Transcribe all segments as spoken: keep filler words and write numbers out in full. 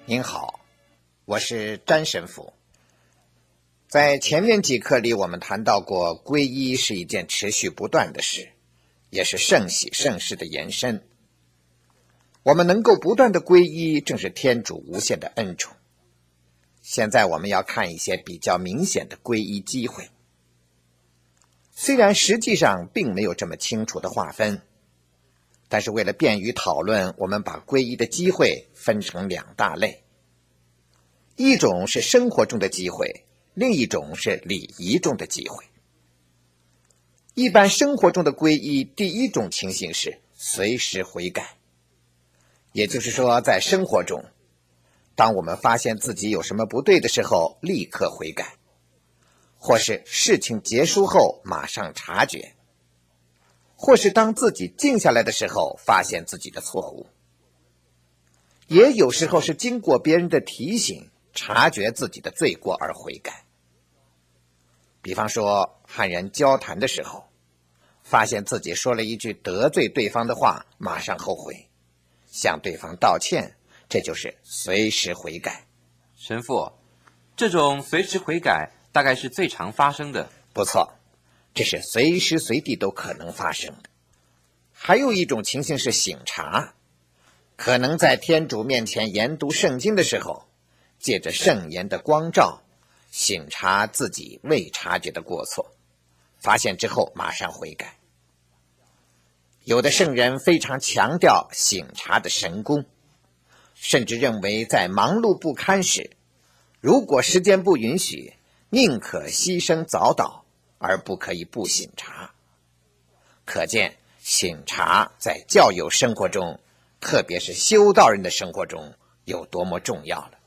您好，我是詹神父。在前面几课里，我们谈到过，皈依是一件持续不断的事，也是圣喜圣事的延伸。我们能够不断的皈依，正是天主无限的恩宠。现在我们要看一些比较明显的皈依机会，虽然实际上并没有这么清楚的划分，但是为了便于讨论，我们把皈依的机会分成两大类，一种是生活中的机会，另一种是礼仪中的机会。一般生活中的皈依，第一种情形是随时悔改，也就是说，在生活中，当我们发现自己有什么不对的时候，立刻悔改，或是事情结束后马上察觉，或是当自己静下来的时候发现自己的错误，也有时候是经过别人的提醒察觉自己的罪过而悔改。比方说和人交谈的时候，发现自己说了一句得罪对方的话，马上后悔，向对方道歉，这就是随时悔改。 神父，这种随时悔改大概是最常发生的。 不错，这是随时随地都可能发生的。还有一种情形是省察，可能在天主面前研读圣经的时候，借着圣言的光照，省察自己未察觉的过错，发现之后马上悔改。有的圣人非常强调省察的神功，甚至认为在忙碌不堪时，如果时间不允许，宁可牺牲早祷，而不可以不省察。可见省察在教友生活中，特别是修道人的生活中有多么重要了。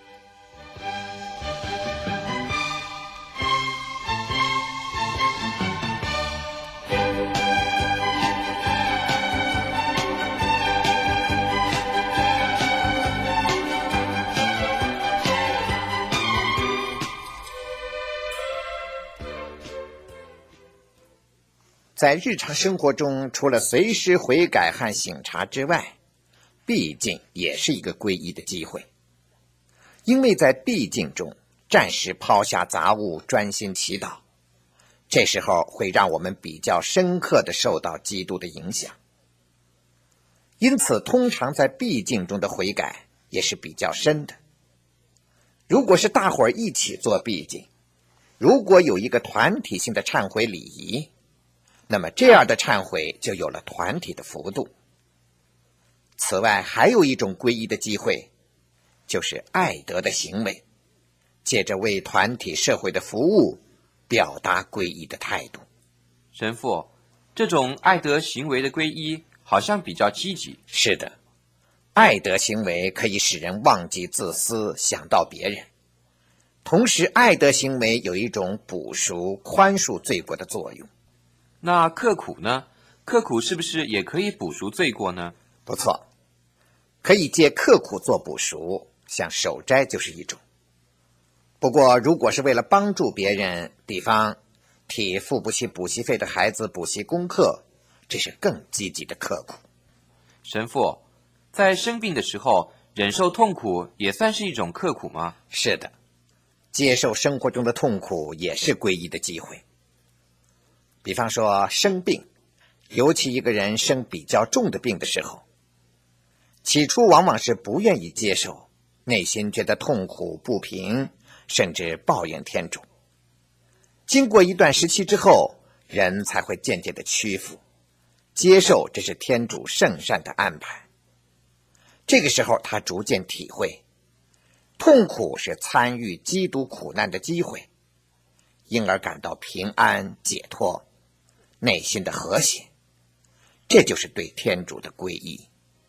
在日常生活中，除了随时悔改和省察之外，闭静也是一个皈依的机会。因为在闭静中暂时抛下杂物，专心祈祷，这时候会让我们比较深刻地受到基督的影响。因此通常在闭静中的悔改也是比较深的。如果是大伙儿一起做闭静，如果有一个团体性的忏悔礼仪，那么这样的忏悔就有了团体的幅度。此外，还有一种皈依的机会，就是爱德的行为，借着为团体社会的服务，表达皈依的态度。 神父，这种爱德行为的皈依好像比较积极。 是的，爱德行为可以使人忘记自私，想到别人。同时，爱德行为有一种补赎、宽恕罪过的作用。 那刻苦呢？刻苦是不是也可以补赎罪过呢？ 不错，可以借刻苦做补赎，像守斋就是一种。不过如果是为了帮助别人，比方替付不起补习费的孩子补习功课，这是更积极的刻苦。 神父，在生病的时候忍受痛苦也算是一种刻苦吗？ 是的，接受生活中的痛苦也是皈依的机会。比方说生病，尤其一个人生比较重的病的时候，起初往往是不愿意接受，内心觉得痛苦不平，甚至抱怨天主。经过一段时期之后，人才会渐渐的屈服，接受这是天主圣善的安排。这个时候他逐渐体会，痛苦是参与基督苦难的机会，因而感到平安解脱，内心的和谐，这就是对天主的皈依。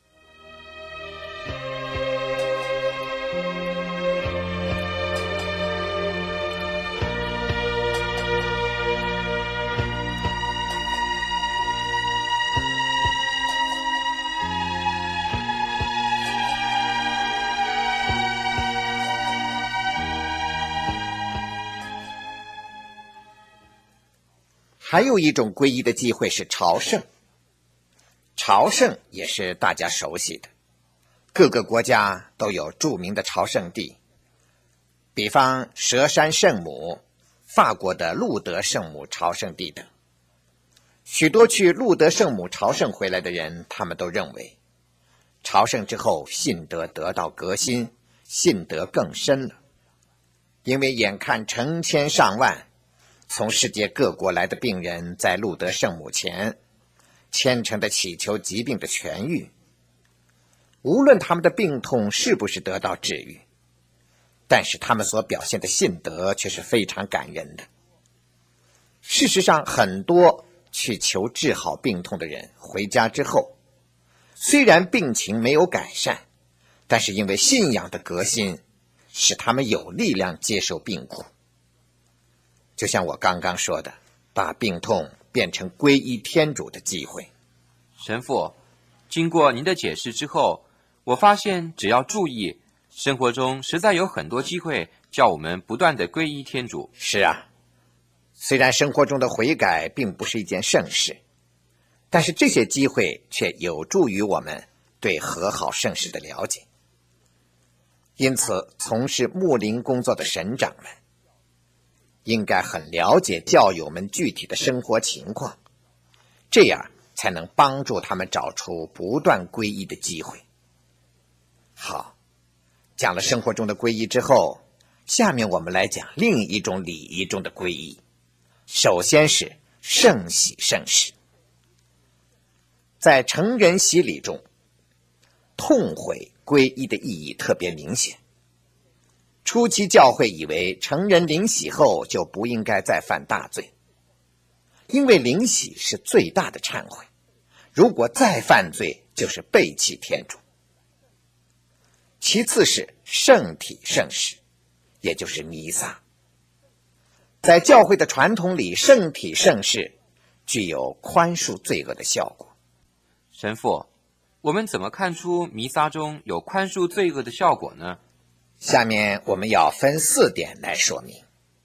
还有一种皈依的机会是朝圣。朝圣也是大家熟悉的， 各个国家都有著名的朝圣地，比方佘山圣母、法国的路德圣母朝圣地等。许多去路德圣母朝圣回来的人，他们都认为朝圣之后信德得到革新，信德更深了，因为眼看成千上万从世界各国来的病人在路德圣母前虔诚地祈求疾病的痊愈，无论他们的病痛是不是得到治愈，但是他们所表现的信德却是非常感人的。事实上，很多去求治好病痛的人回家之后，虽然病情没有改善，但是因为信仰的革新，使他们有力量接受病苦。就像我刚刚说的，把病痛变成皈依天主的机会。 神父，经过您的解释之后，我发现只要注意，生活中实在有很多机会叫我们不断的皈依天主。 是啊，虽然生活中的悔改并不是一件盛事，但是这些机会却有助于我们对和好圣事的了解。因此，从事牧灵工作的神长们应该很了解教友们具体的生活情况，这样才能帮助他们找出不断皈依的机会。好，讲了生活中的皈依之后，下面我们来讲另一种礼仪中的皈依。首先是圣洗圣事。在成人洗礼中，痛悔皈依的意义特别明显。初期教会以为成人领洗后就不应该再犯大罪，因为领洗是最大的忏悔，如果再犯罪就是背弃天主。其次是圣体圣事，也就是弥撒。在教会的传统里，圣体圣事具有宽恕罪恶的效果。 神父，我们怎么看出弥撒中有宽恕罪恶的效果呢？ 下面我们要分四点来说明。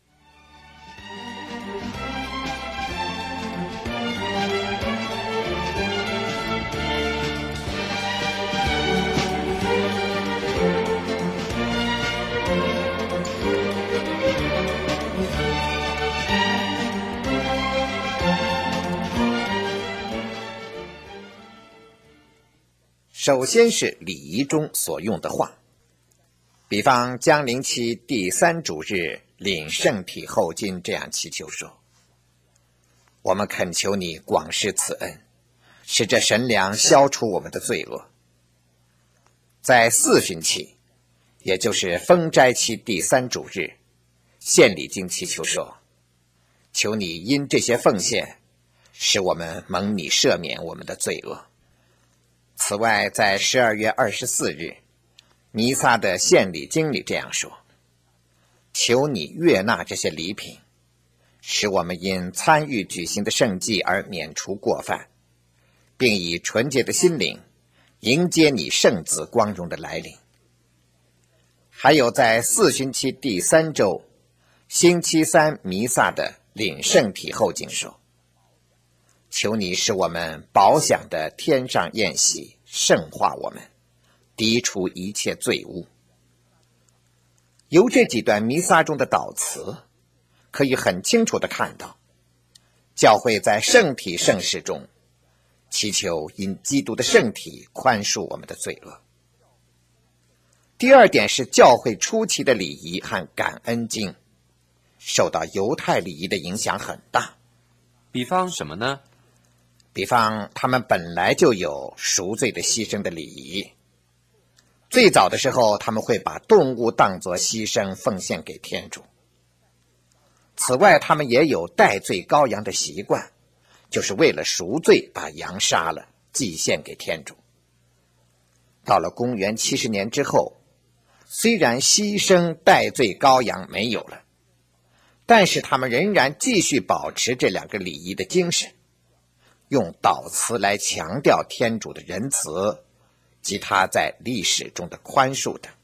首先是礼仪中所用的话，比方降临期第三主日领圣体后经这样祈求说：我们恳求你广施此恩，使这神粮消除我们的罪恶。在四旬期，也就是封斋期第三主日，献礼经祈求说：求你因这些奉献，使我们蒙你赦免我们的罪恶。此外，在十二月二十四日弥撒的献礼经里这样说：求你悦纳这些礼品，使我们因参与举行的圣祭而免除过犯，并以纯洁的心灵迎接你圣子光荣的来临。还有在四旬期第三周星期三弥撒的领圣体后经说：求你使我们饱享的天上宴席圣化我们，涤除一切罪污。由这几段弥撒中的祷词，可以很清楚地看到，教会在圣体圣事中祈求因基督的圣体宽恕我们的罪恶。第二点是教会初期的礼仪和感恩经受到犹太礼仪的影响很大。 比方什么呢？ 比方他们本来就有赎罪的牺牲的礼仪，最早的时候他们会把动物当作牺牲奉献给天主。此外，他们也有代罪羔羊的习惯，就是为了赎罪把羊杀了祭献给天主。到了公元七十年之后，虽然牺牲代罪羔羊没有了，但是他们仍然继续保持这两个礼仪的精神，用祷词来强调天主的仁慈及他在历史中的宽恕等。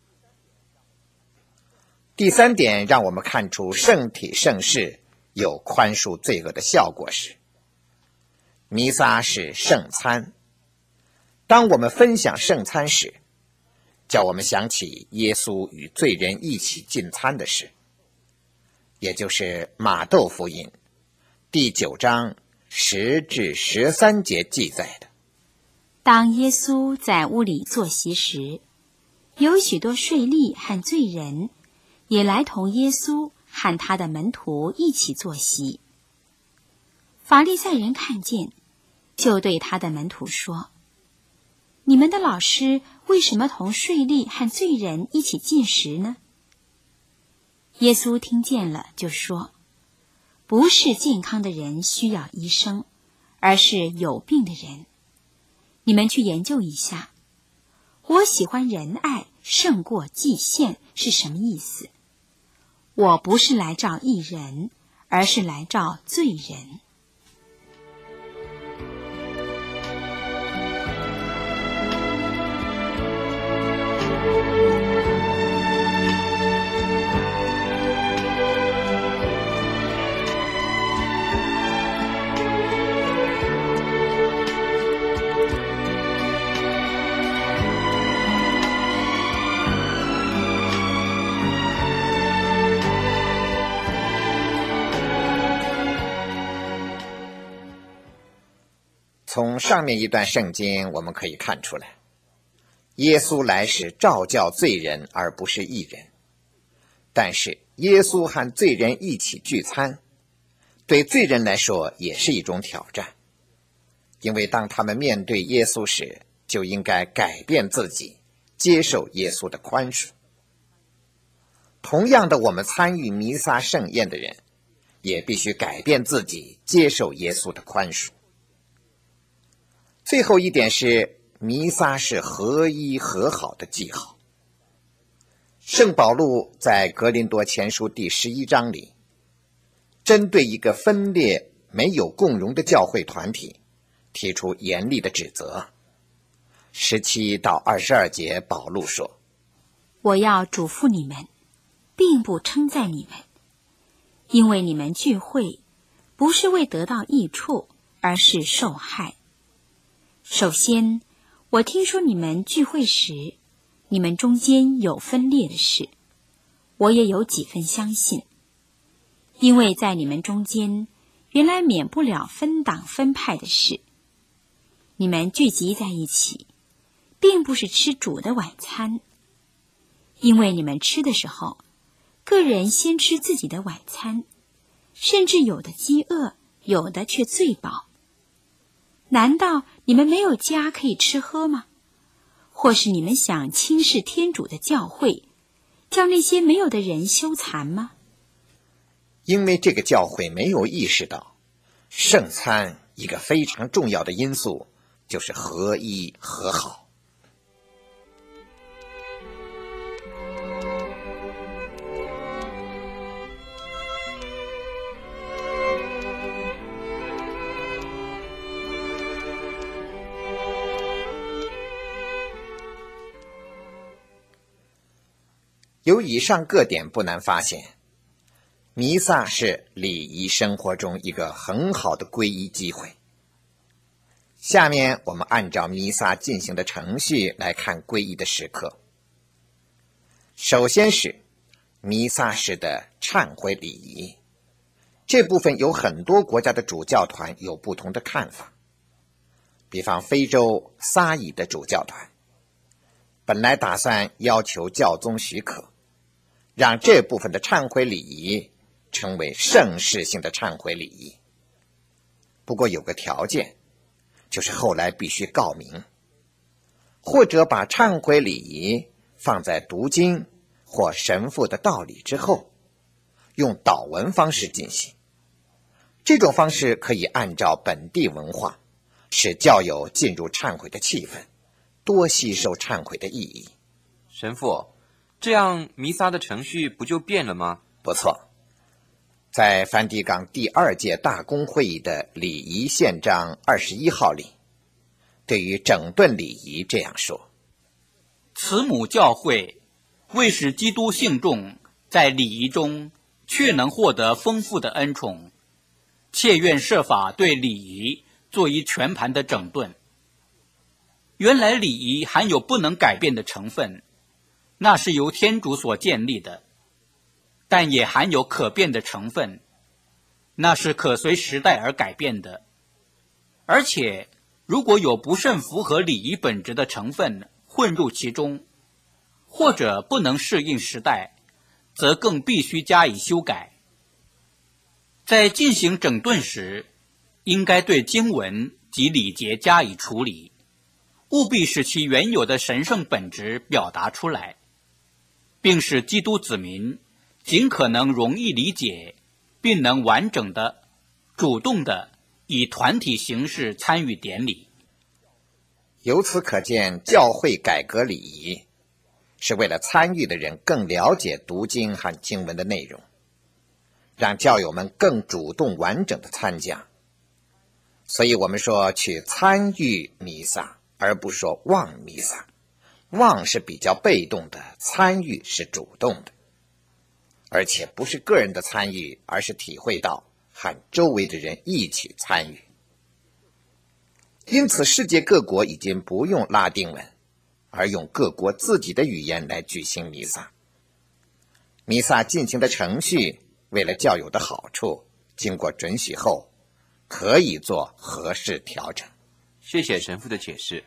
第三点让我们看出圣体圣事有宽恕罪恶的效果时，弥撒是圣餐。当我们分享圣餐时， 叫我们想起耶稣与罪人一起进餐的事，也就是马窦福音第九章十至十三节记载的。 当耶稣在屋里坐席时，有许多税吏和罪人也来同耶稣和他的门徒一起坐席。法利赛人看见，就对他的门徒说：你们的老师为什么同税吏和罪人一起进食呢？耶稣听见了，就说：不是健康的人需要医生，而是有病的人。你们去研究一下，我喜欢仁爱胜过祭献是什么意思？我不是来召义人，而是来召罪人。 从上面一段圣经我们可以看出来，耶稣来是召叫罪人而不是义人。但是耶稣和罪人一起聚餐，对罪人来说也是一种挑战，因为当他们面对耶稣时，就应该改变自己，接受耶稣的宽恕。同样的，我们参与弥撒盛宴的人也必须改变自己，接受耶稣的宽恕。最后一点是，弥撒是合一和好的记号。圣保禄在格林多前书第十一章里，针对一个分裂没有共荣的教会团体提出严厉的指责。十七到二十二节，保禄说： 我要嘱咐你们，并不称赞你们，因为你们聚会不是为得到益处，而是受害。首先，我听说你们聚会时，你们中间有分裂的事，我也有几分相信，因为在你们中间原来免不了分党分派的事。你们聚集在一起，并不是吃主的晚餐，因为你们吃的时候，个人先吃自己的晚餐，甚至有的饥饿，有的却醉饱。难道你们没有家可以吃喝吗？或是你们想轻视天主的教会，叫那些没有的人羞惭吗？ 因为这个教会没有意识到，圣餐一个非常重要的因素就是合一和好。由以上各点不难发现，弥撒是礼仪生活中一个很好的皈依机会。下面我们按照弥撒进行的程序来看皈依的时刻。首先是弥撒时的忏悔礼仪，这部分有很多国家的主教团有不同的看法。比方非洲撒以的主教团本来打算要求教宗许可，让这部分的忏悔礼仪成为盛世性的忏悔礼仪。不过有个条件，就是后来必须告明，或者把忏悔礼仪放在读经或神父的道理之后，用祷文方式进行。这种方式可以按照本地文化，使教友进入忏悔的气氛，多吸收忏悔的意义。 神父，这样弥撒的程序不就变了吗？ 不错，在梵蒂冈第二届大公会议的礼仪宪章二十一号里，对于整顿礼仪这样说： 慈母教会为使基督信众在礼仪中确能获得丰富的恩宠，切愿设法对礼仪做一全盘的整顿。原来礼仪含有不能改变的成分， 那是由天主所建立的，但也含有可变的成分，那是可随时代而改变的。而且如果有不甚符合礼仪本质的成分混入其中，或者不能适应时代，则更必须加以修改。在进行整顿时，应该对经文及礼节加以处理，务必使其原有的神圣本质表达出来，并使基督子民尽可能容易理解，并能完整的、主动的以团体形式参与典礼。 由此可见，教会改革礼仪是为了参与的人更了解读经和经文的内容，让教友们更主动完整的参加。所以我们说去参与弥撒，而不说望弥撒。望是比较被动的，参与是主动的，而且不是个人的参与，而是体会到和周围的人一起参与。因此世界各国已经不用拉丁文，而用各国自己的语言来举行弥撒。弥撒进行的程序，为了教友的好处，经过准许后可以做合适调整。 谢谢神父的解释。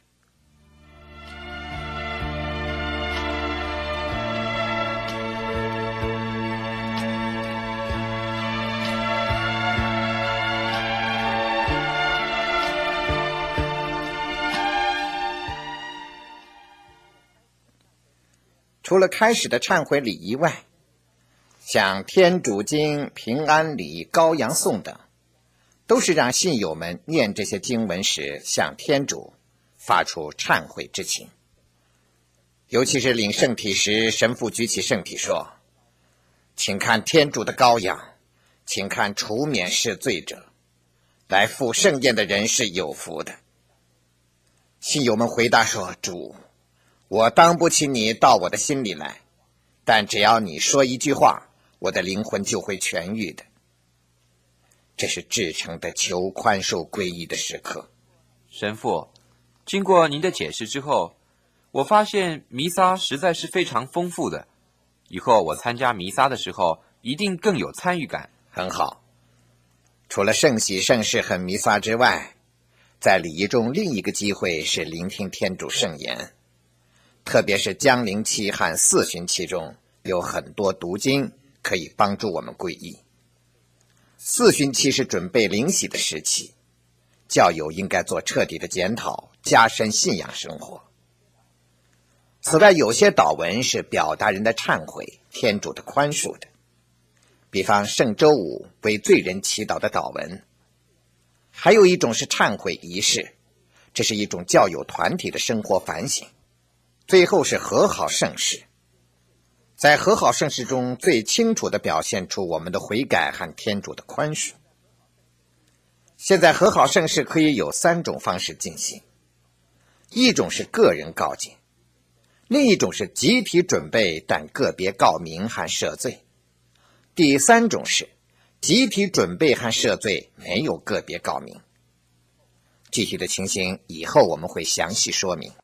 除了开始的忏悔礼仪外，像天主经、平安礼、羔羊颂等，都是让信友们念这些经文时向天主发出忏悔之情。尤其是领圣体时，神父举起圣体说：请看天主的羔羊，请看除免世罪者，来赴圣宴的人是有福的。信友们回答说：主，我当不起你到我的心里来，但只要你说一句话，我的灵魂就会痊愈的。这是至诚的求宽恕皈依的时刻。 神父，经过您的解释之后，我发现弥撒实在是非常丰富的，以后我参加弥撒的时候一定更有参与感。 很好。除了圣喜、圣事和弥撒之外，在礼仪中另一个机会是聆听天主圣言，特别是降临期和四旬期中，有很多读经可以帮助我们皈依。四旬期是准备灵洗的时期，教友应该做彻底的检讨，加深信仰生活。此外，有些祷文是表达人的忏悔、天主的宽恕的，比方圣周五为罪人祈祷的祷文。还有一种是忏悔仪式，这是一种教友团体的生活反省。最后是和好圣事，在和好圣事中最清楚地表现出我们的悔改和天主的宽恕。现在和好圣事可以有三种方式进行，一种是个人告解，另一种是集体准备但个别告明和赦罪，第三种是集体准备和赦罪没有个别告明。具体的情形以后我们会详细说明。